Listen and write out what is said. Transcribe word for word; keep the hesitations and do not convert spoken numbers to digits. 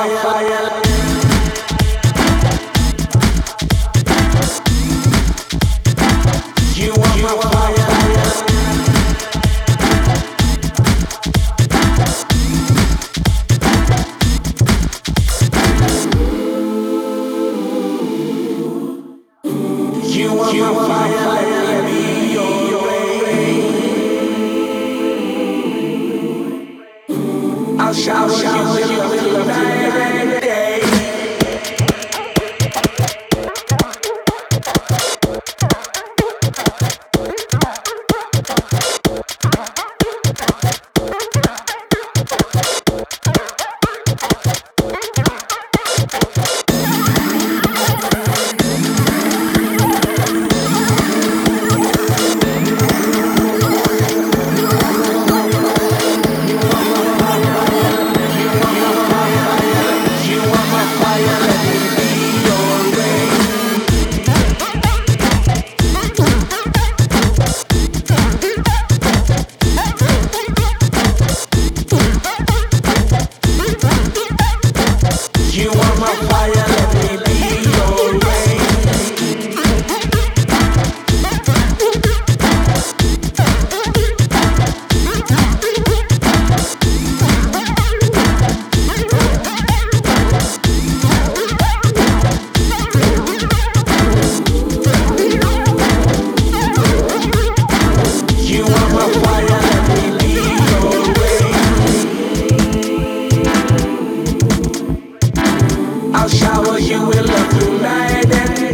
You are my fire. You are my fire. Let me be your rain. I'll shower you with love night and day. You are my fire, let me be your rain. You are my fire, let me be your rain. I'll shower you with love through night and